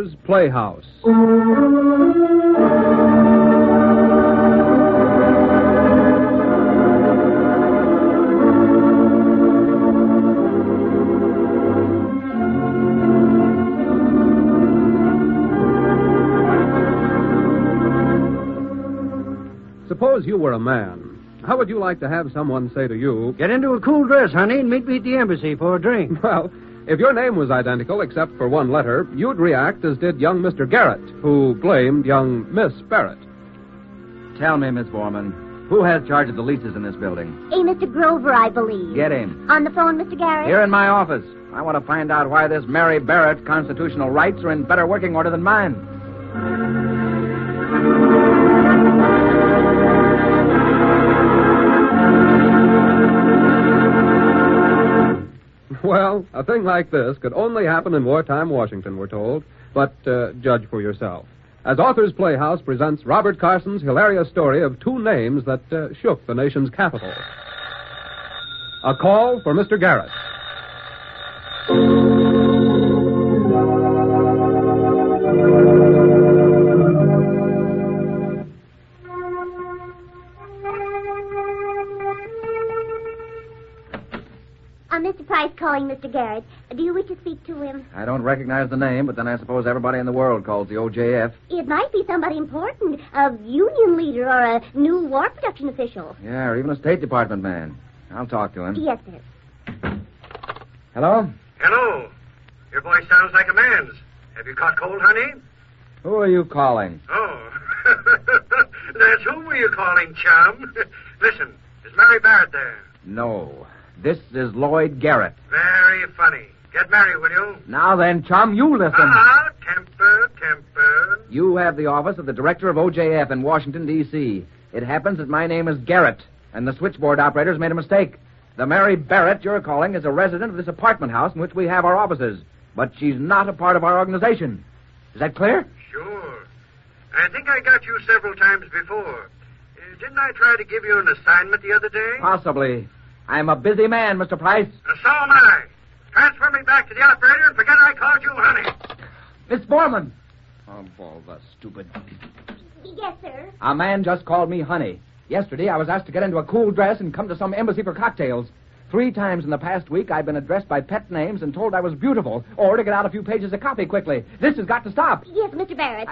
Author's Playhouse. Suppose you were a man. How would you like to have someone say to you, "Get into a cool dress, honey, and meet me at the embassy for a drink"? Well, if your name was identical except for one letter, you'd react as did young Mr. Garrett, who blamed young Miss Barrett. Tell me, Miss Borman, who has charge of the leases in this building? A Mr. Grover, I believe. Get him. On the phone, Mr. Garrett? Here in my office. I want to find out why this Mary Barrett's constitutional rights are in better working order than mine. Well, a thing like this could only happen in wartime Washington, we're told. But judge for yourself. As Author's Playhouse presents Robert Carson's hilarious story of two names that shook the nation's capital. A call for Mr. Garrett. Mr. Price calling, Mr. Garrett. Do you wish to speak to him? I don't recognize the name, but then I suppose everybody in the world calls the OJF. It might be somebody important, a union leader or a new war production official. Yeah, or even a State Department man. I'll talk to him. Yes, sir. Hello? Hello. Your voice sounds like a man's. Have you caught cold, honey? Who are you calling? Oh. That's whom were you calling, chum? Listen, is Mary Barrett there? No. This is Lloyd Garrett. Very funny. Get married, will you? Now then, chum, you listen. Temper. You have the office of the director of OJF in Washington, D.C. It happens that my name is Garrett, and the switchboard operator's made a mistake. The Mary Barrett you're calling is a resident of this apartment house in which we have our offices, but she's not a part of our organization. Is that clear? Sure. I think I got you several times before. Didn't I try to give you an assignment the other day? Possibly. I'm a busy man, Mr. Price. So am I. Transfer me back to the operator and forget I called you honey. Miss Borman. Oh, all the stupid. Yes, sir. A man just called me honey. Yesterday, I was asked to get into a cool dress and come to some embassy for cocktails. 3 times in the past week, I've been addressed by pet names and told I was beautiful, or to get out a few pages of copy quickly. This has got to stop. Yes, Mr. Barrett.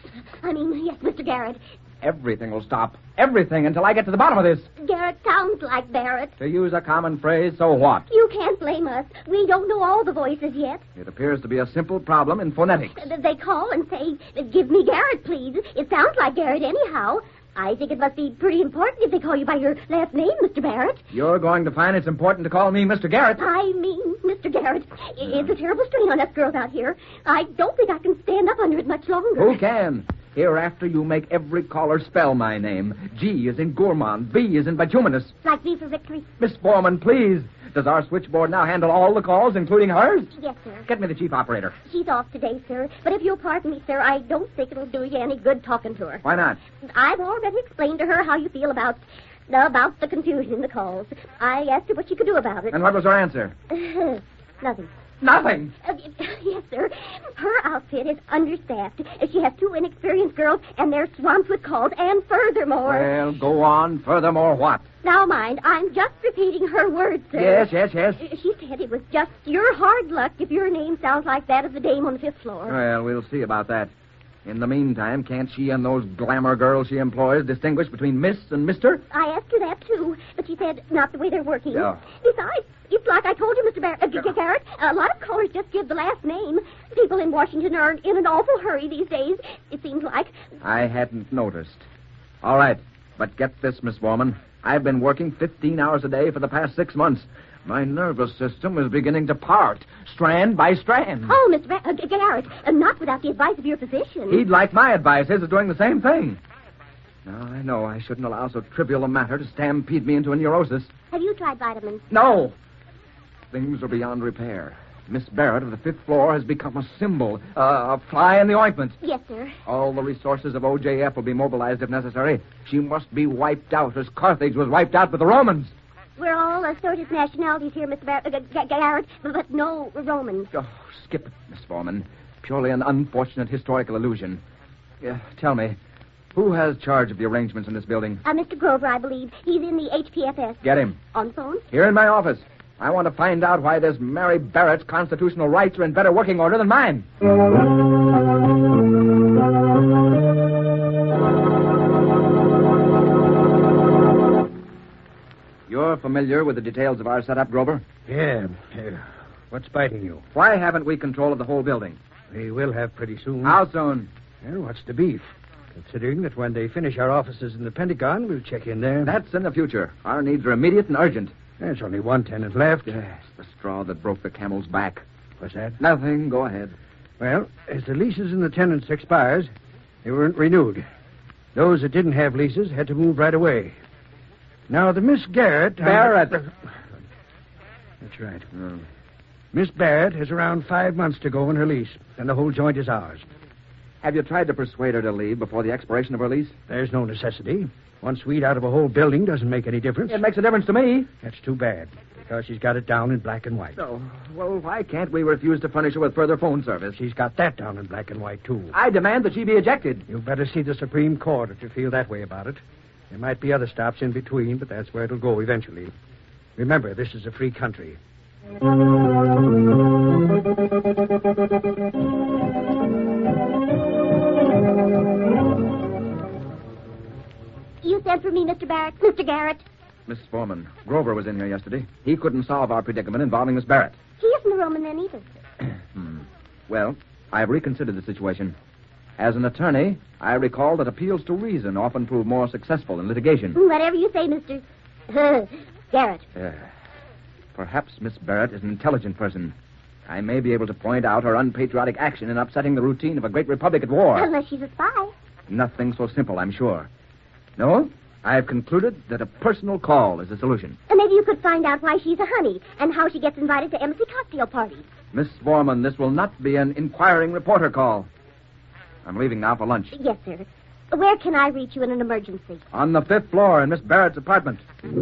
Yes, Mr. Garrett. Everything will stop. Everything until I get to the bottom of this. Garrett sounds like Barrett. To use a common phrase, so what? You can't blame us. We don't know all the voices yet. It appears to be a simple problem in phonetics. They call and say, "Give me Garrett, please." It sounds like Garrett anyhow. I think it must be pretty important if they call you by your last name, Mr. Barrett. You're going to find it's important to call me Mr. Garrett. I mean, Mr. Garrett, it's a terrible strain on us girls out here. I don't think I can stand up under it much longer. Who can? Hereafter, you make every caller spell my name. G is in gourmand. B is in bituminous. Like V for victory? Miss Borman, please. Does our switchboard now handle all the calls, including hers? Yes, sir. Get me the chief operator. She's off today, sir. But if you'll pardon me, sir, I don't think it'll do you any good talking to her. Why not? I've already explained to her how you feel about the confusion in the calls. I asked her what she could do about it. And what was her answer? Nothing. Nothing? Yes, sir. Her outfit is understaffed. She has 2 inexperienced girls, and they're swamped with calls. And furthermore... Well, go on. Furthermore what? Now, mind, I'm just repeating her words, sir. Yes. She said it was just your hard luck if your name sounds like that of the dame on the 5th floor. Well, we'll see about that. In the meantime, can't she and those glamour girls she employs distinguish between Miss and Mr.? I asked her that, too, but she said not the way they're working. Oh. Besides, it's like I told you, Mr. Garrett, a lot of callers just give the last name. People in Washington are in an awful hurry these days, it seems like. I hadn't noticed. All right, but get this, Miss Borman. I've been working 15 hours a day for the past 6 months. My nervous system is beginning to part, strand by strand. Oh, Mr. Garrett, not without the advice of your physician. He'd like my advice. His is doing the same thing. Now, I know I shouldn't allow so trivial a matter to stampede me into a neurosis. Have you tried vitamins? No. Things are beyond repair. Miss Barrett of the 5th floor has become a symbol, a fly in the ointment. Yes, sir. All the resources of OJF will be mobilized if necessary. She must be wiped out as Carthage was wiped out with the Romans. We're all assorted nationalities here, Mr. Garrett, but no Romans. Oh, skip it, Miss Borman. purely an unfortunate historical illusion. Tell me, who has charge of the arrangements in this building? Mr. Grover, I believe. He's in the HPFS. Get him. On the phone? Here in my office. I want to find out why this Mary Barrett's constitutional rights are in better working order than mine. You're familiar with the details of our setup, Grover? Yeah. What's biting you? Why haven't we control of the whole building? We will have pretty soon. How soon? Well, what's the beef? Considering that when they finish our offices in the Pentagon, we'll check in there. That's in the future. Our needs are immediate and urgent. There's only one tenant left. Yes, the straw that broke the camel's back. What's that? Nothing. Go ahead. Well, as the leases and the tenants expires, they weren't renewed. Those that didn't have leases had to move right away. Now, the Miss Garrett... Barrett! That's right. Miss Barrett has around 5 months to go on her lease, and the whole joint is ours. Have you tried to persuade her to leave before the expiration of her lease? There's no necessity. 1 suite out of a whole building doesn't make any difference. It makes a difference to me. That's too bad, because she's got it down in black and white. Oh, well, why can't we refuse to furnish her with further phone service? She's got that down in black and white, too. I demand that she be ejected. You better see the Supreme Court if you feel that way about it. There might be other stops in between, but that's where it'll go eventually. Remember, this is a free country. You sent for me, Mr. Barrett. Mr. Garrett. Miss Foreman, Grover was in here yesterday. He couldn't solve our predicament involving Miss Barrett. He isn't a Roman then either, sir. Well, I've reconsidered the situation. As an attorney, I recall that appeals to reason often prove more successful in litigation. Whatever you say, Mr. Garrett. Perhaps Miss Barrett is an intelligent person. I may be able to point out her unpatriotic action in upsetting the routine of a great republic at war. Unless she's a spy. Nothing so simple, I'm sure. No, I have concluded that a personal call is the solution. And maybe you could find out why she's a honey and how she gets invited to embassy cocktail parties. Miss Foreman, this will not be an inquiring reporter call. I'm leaving now for lunch. Yes, sir. Where can I reach you in an emergency? On the 5th floor in Miss Barrett's apartment.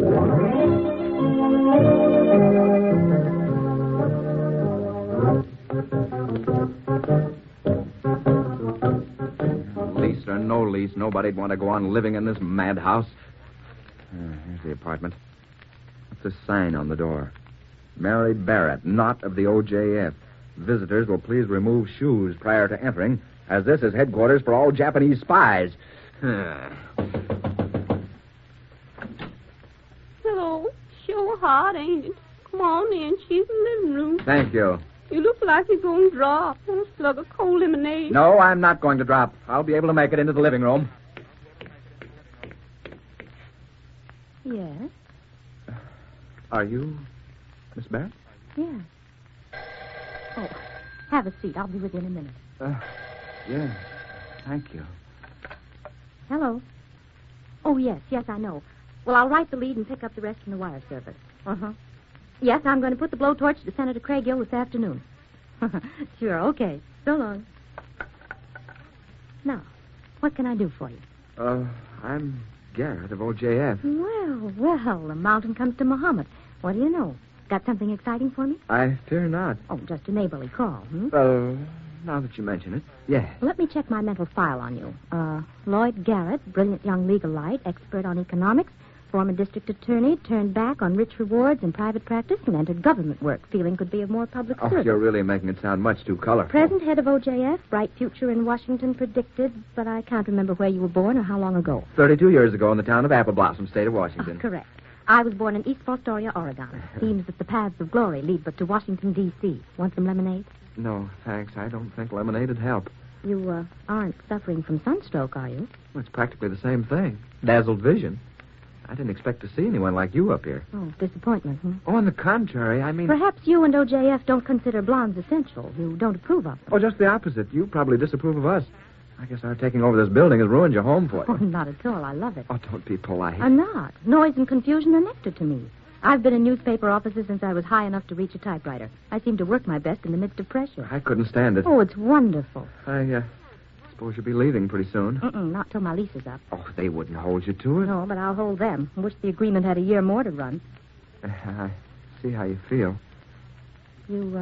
Lease or no lease, nobody'd want to go on living in this madhouse. Here's the apartment. What's this sign on the door? Mary Barrett, not of the OJF. Visitors will please remove shoes prior to entering, as this is headquarters for all Japanese spies. Hello. Sure hot, ain't it? Come on in. She's in the living room. Thank you. You look like you're going to drop. Want a slug of cold lemonade? No, I'm not going to drop. I'll be able to make it into the living room. Yes. Are you Miss Barrett? Yeah. Oh, have a seat. I'll be with you in a minute. Yeah. Thank you. Hello. Oh, yes, I know. Well, I'll write the lead and pick up the rest from the wire service. Uh-huh. Yes, I'm going to put the blowtorch to Senator Craighill this afternoon. Sure, okay. So long. Now, what can I do for you? I'm Garrett of OJF. Well, the mountain comes to Muhammad. What do you know? Got something exciting for me? I fear not. Oh, just a neighborly call, Now that you mention it, yes. Let me check my mental file on you. Lloyd Garrett, brilliant young legal light, expert on economics, former district attorney, turned back on rich rewards in private practice and entered government work, feeling could be of more public service. You're really making it sound much too colorful. Present head of OJF, bright future in Washington predicted, but I can't remember where you were born or how long ago. 32 years ago in the town of Apple Blossom, state of Washington. Correct. I was born in East Fostoria, Oregon. Seems that the paths of glory lead but to Washington, D.C. Want some lemonade? No, thanks. I don't think lemonade would help. You aren't suffering from sunstroke, are you? Well, it's practically the same thing. Dazzled vision. I didn't expect to see anyone like you up here. Oh, disappointment, huh? Oh, on the contrary, I mean... Perhaps you and OJF don't consider blondes essential. You don't approve of them. Oh, just the opposite. You probably disapprove of us. I guess our taking over this building has ruined your home for you. Oh, not at all. I love it. Oh, don't be polite. I'm not. Noise and confusion are nectar to me. I've been in newspaper offices since I was high enough to reach a typewriter. I seem to work my best in the midst of pressure. I couldn't stand it. Oh, it's wonderful. I suppose you'll be leaving pretty soon. Not till my lease is up. Oh, they wouldn't hold you to it. No, but I'll hold them. I wish the agreement had a year more to run. I see how you feel. You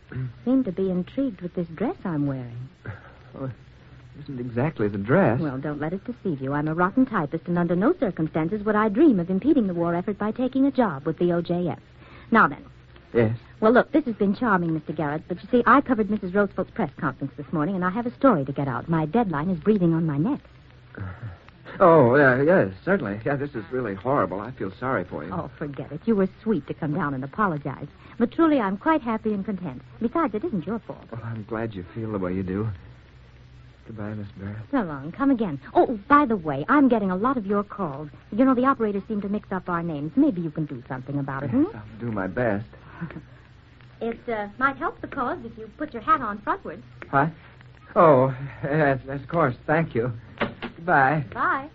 seem to be intrigued with this dress I'm wearing. Well, it isn't exactly the dress. Well, don't let it deceive you. I'm a rotten typist, and under no circumstances would I dream of impeding the war effort by taking a job with the OJF. Now then. Yes. Well, look, this has been charming, Mr. Garrett, but you see, I covered Mrs. Roosevelt's press conference this morning, and I have a story to get out. My deadline is breathing on my neck. Oh, yes, certainly. Yeah, this is really horrible. I feel sorry for you. Oh, forget it. You were sweet to come down and apologize. But truly, I'm quite happy and content. Besides, it isn't your fault. Well, I'm glad you feel the way you do. Goodbye, Miss Barrett. So long. Come again. Oh, by the way, I'm getting a lot of your calls. You know, the operators seem to mix up our names. Maybe you can do something about it, Yes, I'll do my best. It might help the cause if you put your hat on frontwards. What? Oh, yes, of course. Thank you. Goodbye. Bye.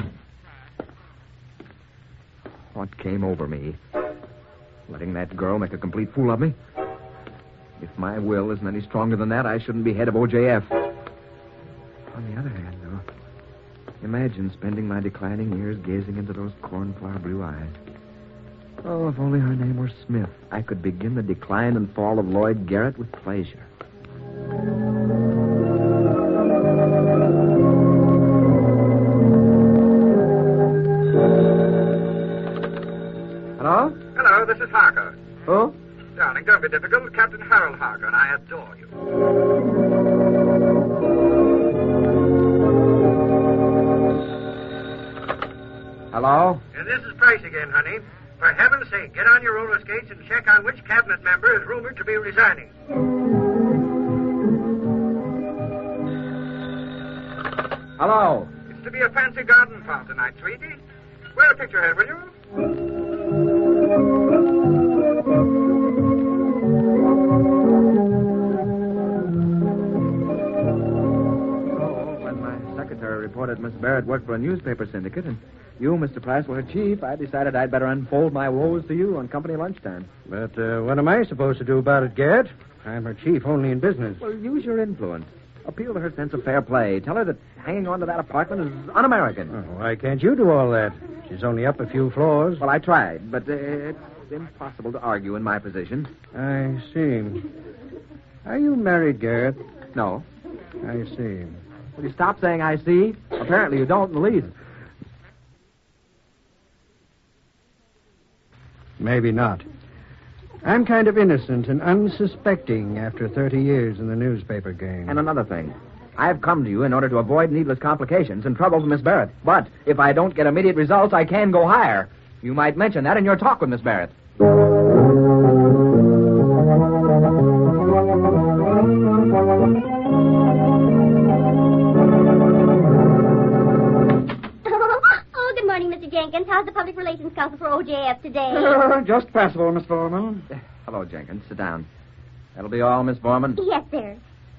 What came over me? Letting that girl make a complete fool of me? If my will isn't any stronger than that, I shouldn't be head of OJF. On the other hand, though, imagine spending my declining years gazing into those cornflower blue eyes. Oh, if only her name were Smith, I could begin the decline and fall of Lloyd Garrett with pleasure. Hello? Hello, this is Harker. Who? Darling, don't be difficult. Captain Harold Harker, and I adore you. Hello? This is Price again, honey. For heaven's sake, get on your roller skates and check on which cabinet member is rumored to be resigning. Hello? It's to be a fancy garden farm tonight, sweetie. Wear a picture head, will you? When my secretary reported Miss Barrett worked for a newspaper syndicate, and you, Mr. Price, were her chief, I decided I'd better unfold my woes to you on company lunchtime. But what am I supposed to do about it, Garrett? I'm her chief only in business. Well, use your influence. Appeal to her sense of fair play. Tell her that hanging on to that apartment is un-American. Oh, why can't you do all that? She's only up a few floors. Well, I tried, but it's impossible to argue in my position. I see. Are you married, Garrett? No. I see. Will you stop saying I see? Apparently you don't in the least. Maybe not. I'm kind of innocent and unsuspecting after 30 years in the newspaper game. And another thing. I've come to you in order to avoid needless complications and trouble with Miss Barrett. But if I don't get immediate results, I can go higher. You might mention that in your talk with Miss Barrett. Oh, good morning, Mr. Jenkins. How's the public relations counsel for OJF today? Just passable, Miss Foreman. Hello, Jenkins. Sit down. That'll be all, Miss Foreman. Yes, sir.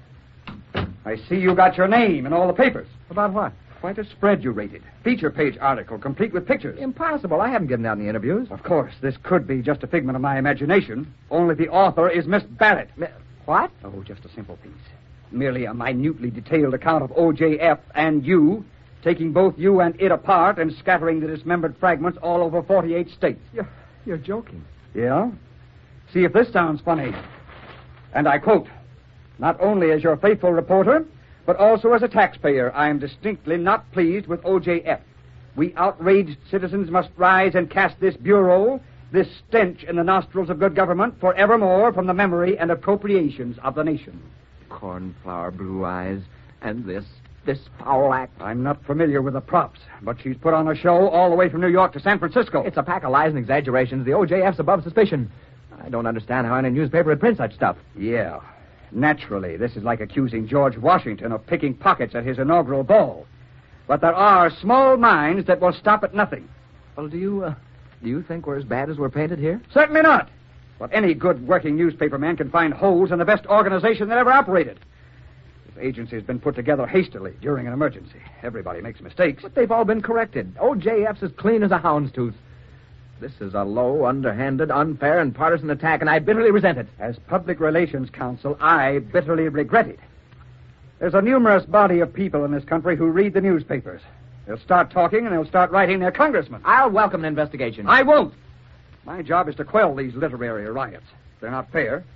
I see you got your name in all the papers. About what? Quite a spread you rated. Feature page article, complete with pictures. Impossible. I haven't given out any interviews. Of course, this could be just a figment of my imagination. Only the author is Miss Barrett. What? Oh, just a simple piece. Merely a minutely detailed account of OJF and you, taking both you and it apart and scattering the dismembered fragments all over 48 states. You're joking. Yeah? See if this sounds funny. And I quote, "Not only as your faithful reporter, but also as a taxpayer, I am distinctly not pleased with OJF. We outraged citizens must rise and cast this bureau, this stench in the nostrils of good government, forevermore from the memory and appropriations of the nation." Cornflower blue eyes. And this foul act. I'm not familiar with the props, but she's put on a show all the way from New York to San Francisco. It's a pack of lies and exaggerations. The OJF's above suspicion. I don't understand how any newspaper would print such stuff. Yeah. Naturally, this is like accusing George Washington of picking pockets at his inaugural ball. But there are small minds that will stop at nothing. Well, do you think we're as bad as we're painted here? Certainly not. But any good working newspaper man can find holes in the best organization that ever operated. This agency has been put together hastily during an emergency. Everybody makes mistakes. But they've all been corrected. OJF's as clean as a hound's tooth. This is a low, underhanded, unfair, and partisan attack, and I bitterly resent it. As Public Relations Counsel, I bitterly regret it. There's a numerous body of people in this country who read the newspapers. They'll start talking, and they'll start writing their congressmen. I'll welcome an investigation. I won't. My job is to quell these literary riots. They're not fair.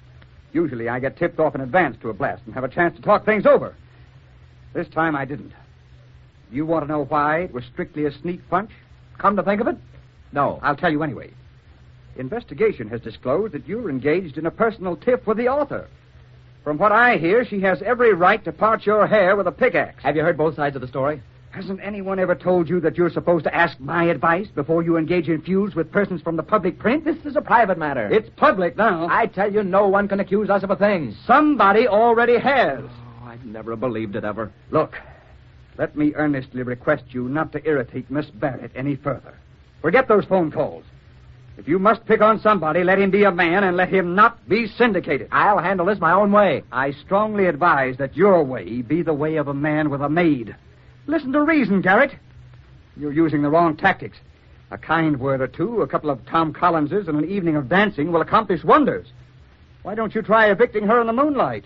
Usually I get tipped off in advance to a blast and have a chance to talk things over. This time I didn't. You want to know why it was strictly a sneak punch? Come to think of it, no. I'll tell you anyway. Investigation has disclosed that you were engaged in a personal tiff with the author. From what I hear, she has every right to part your hair with a pickaxe. Have you heard both sides of the story? Hasn't anyone ever told you that you're supposed to ask my advice before you engage in feuds with persons from the public print? This is a private matter. It's public now. I tell you, no one can accuse us of a thing. Somebody already has. Oh, I'd never have believed it ever. Look, let me earnestly request you not to irritate Miss Barrett any further. Forget those phone calls. If you must pick on somebody, let him be a man and let him not be syndicated. I'll handle this my own way. I strongly advise that your way be the way of a man with a maid. Listen to reason, Garrett. You're using the wrong tactics. A kind word or two, a couple of Tom Collinses, and an evening of dancing will accomplish wonders. Why don't you try evicting her in the moonlight?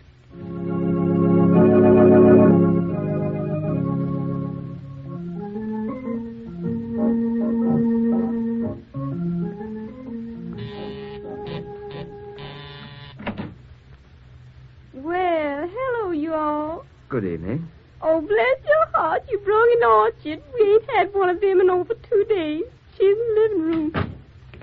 Well, hello, you all. Good evening. Oh, bless your heart, you brung an orchard. We ain't had one of them in over 2 days. She's in the living room.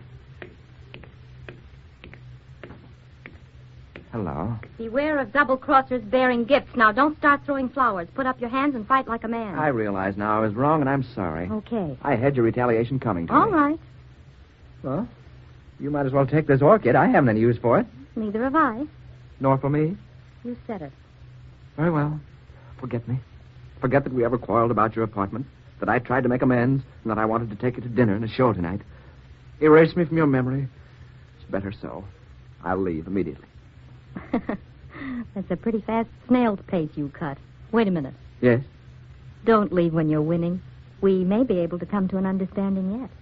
Hello. Beware of double-crossers bearing gifts. Now, don't start throwing flowers. Put up your hands and fight like a man. I realize now I was wrong, and I'm sorry. Okay. I had your retaliation coming to All me. right. Well, you might as well take this orchid. I haven't any use for it. Neither have I. Nor for me. You said it. Very well. Forget me. Forget that we ever quarreled about your apartment, that I tried to make amends, and that I wanted to take you to dinner and a show tonight. Erase me from your memory. It's better so. I'll leave immediately. That's a pretty fast snail's pace you cut. Wait a minute. Yes? Don't leave when you're winning. We may be able to come to an understanding yet.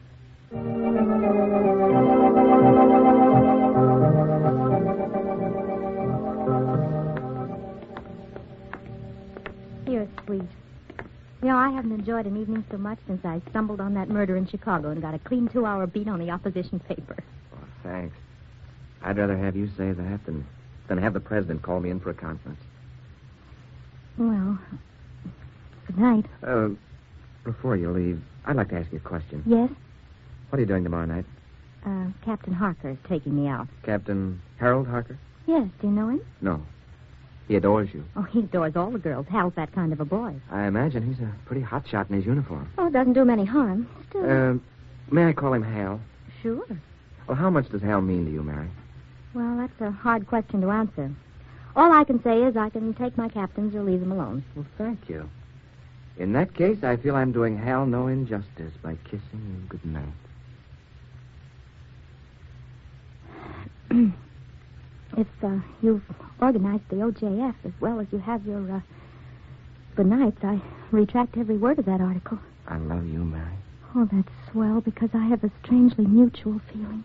Here, sweet. You know, I haven't enjoyed an evening so much since I stumbled on that murder in Chicago and got a clean 2-hour beat on the opposition paper. Oh, thanks. I'd rather have you say that than have the president call me in for a conference. Well, good night. Before you leave, I'd like to ask you a question. Yes? What are you doing tomorrow night? Captain Harker is taking me out. Captain Harold Harker? Yes, do you know him? No. He adores you. Oh, he adores all the girls. Hal's that kind of a boy. I imagine he's a pretty hot shot in his uniform. Oh, it doesn't do him any harm. Still. May I call him Hal? Sure. Well, how much does Hal mean to you, Mary? Well, that's a hard question to answer. All I can say is I can take my captains or leave them alone. Well, thank you. In that case, I feel I'm doing Hal no injustice by kissing you good night. If you've organized the OJF as well as you have your good nights, I retract every word of that article. I love you, Mary. Oh, that's swell, because I have a strangely mutual feeling.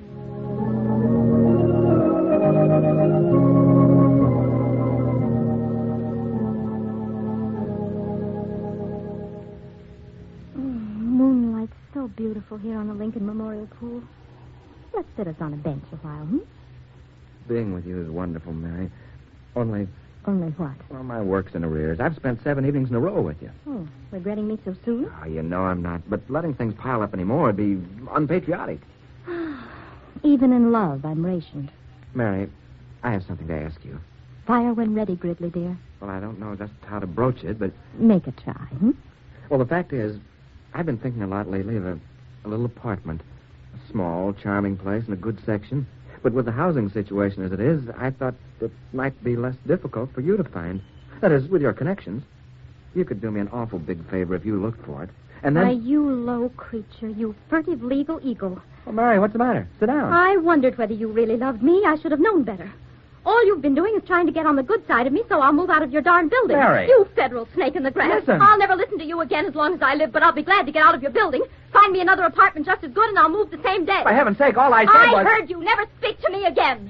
Moonlight's so beautiful here on the Lincoln Memorial Pool. Let's sit us on a bench a while, Being with you is wonderful, Mary. Only, Only what? well, my work's in arrears. I've spent 7 evenings in a row with you. Oh, regretting me so soon? Oh, you know I'm not. But letting things pile up anymore would be unpatriotic. Even in love, I'm rationed. Mary, I have something to ask you. Fire when ready, Gridley, dear. Well, I don't know just how to broach it, but... Make a try, Well, the fact is, I've been thinking a lot lately of a little apartment. A small, charming place in a good section. But with the housing situation as it is, I thought it might be less difficult for you to find. That is, with your connections. You could do me an awful big favor if you looked for it. And then... Why, you low creature, you furtive legal eagle. Well, Mary, what's the matter? Sit down. I wondered whether you really loved me. I should have known better. All you've been doing is trying to get on the good side of me, so I'll move out of your darn building. Mary. You federal snake in the grass. Listen. I'll never listen to you again as long as I live, but I'll be glad to get out of your building. Find me another apartment just as good, and I'll move the same day. For heaven's sake, all I said I was... heard you. Never speak to me again.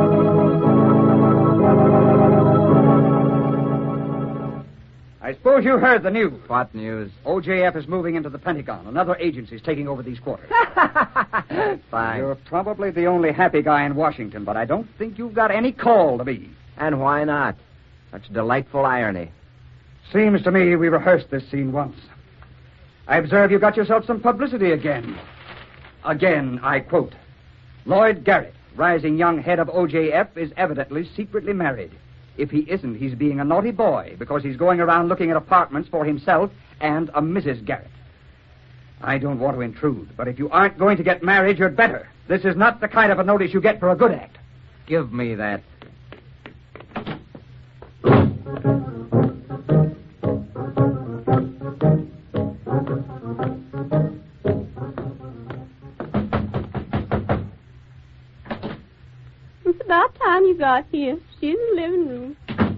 I suppose you heard the news? What news? OJF is moving into the Pentagon. Another agency's taking over these quarters. Fine. You're probably the only happy guy in Washington, but I don't think you've got any call to be. And why not? Such delightful irony. Seems to me we rehearsed this scene once. I observe you got yourself some publicity again. Again, I quote, Lloyd Garrett, rising young head of OJF, is evidently secretly married. If he isn't, he's being a naughty boy because he's going around looking at apartments for himself and a Mrs. Garrett. I don't want to intrude, but if you aren't going to get married, you'd better. This is not the kind of a notice you get for a good act. Give me that. It's about time you got here. She's in the living room.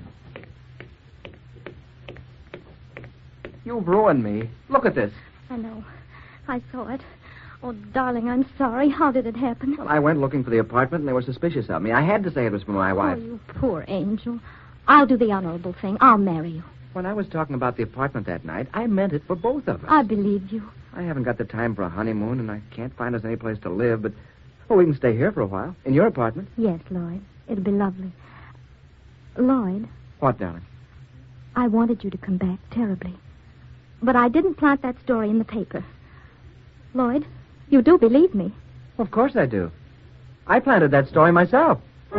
You've ruined me. Look at this. I know. I saw it. Oh, darling, I'm sorry. How did it happen? Well, I went looking for the apartment, and they were suspicious of me. I had to say it was for my wife. Oh, you poor angel. I'll do the honorable thing. I'll marry you. When I was talking about the apartment that night, I meant it for both of us. I believe you. I haven't got the time for a honeymoon, and I can't find us any place to live, but... Oh, we can stay here for a while. In your apartment. Yes, Lloyd. It'll be lovely. Lloyd, What, darling? I wanted you to come back terribly. But I didn't plant that story in the paper. Lloyd, you do believe me. Of course I do. I planted that story myself.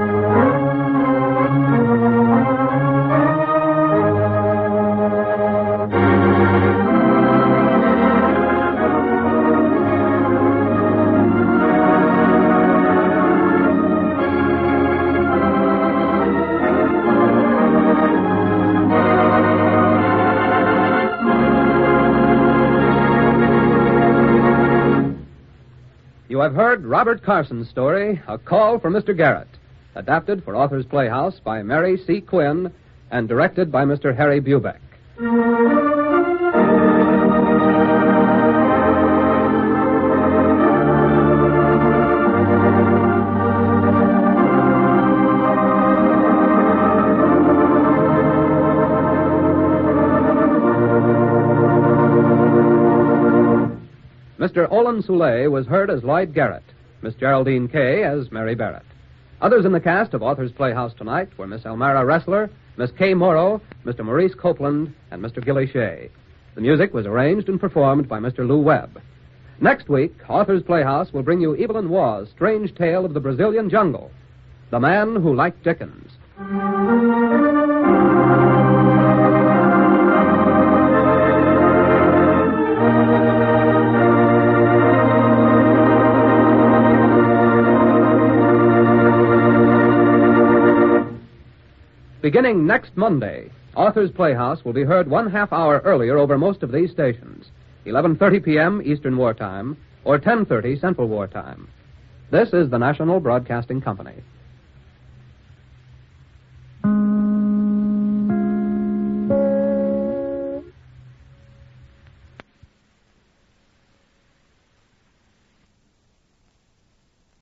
You have heard Robert Carson's story, A Call for Mr. Garrett, adapted for Authors Playhouse by Mary C. Quinn and directed by Mr. Harry Bubeck. Mr. Olin Soule was heard as Lloyd Garrett, Miss Geraldine Kay as Mary Barrett. Others in the cast of Authors Playhouse tonight were Miss Elmira Ressler, Miss Kay Morrow, Mr. Maurice Copeland, and Mr. Gilly Shea. The music was arranged and performed by Mr. Lou Webb. Next week, Authors Playhouse will bring you Evelyn Waugh's strange tale of the Brazilian jungle, The Man Who Liked Dickens. Beginning next Monday, Authors Playhouse will be heard 1/2 hour earlier over most of these stations, 11:30 p.m. Eastern Wartime or 10:30 Central Wartime. This is the National Broadcasting Company.